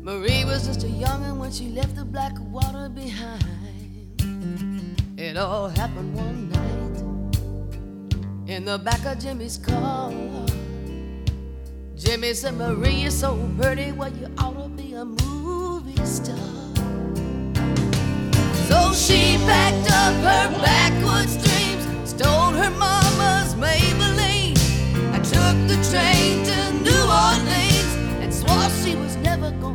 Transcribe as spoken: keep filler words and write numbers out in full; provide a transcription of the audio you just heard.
Marie was just a youngin' when she left the black water behind. It all happened one night in the back of Jimmy's car. Jimmy said, Marie, you're so pretty, well, you ought to be a movie star. So she packed up her backwoods dreams, stole her mama's Maybelline, and took the train to New Orleans, and swore she was never gonna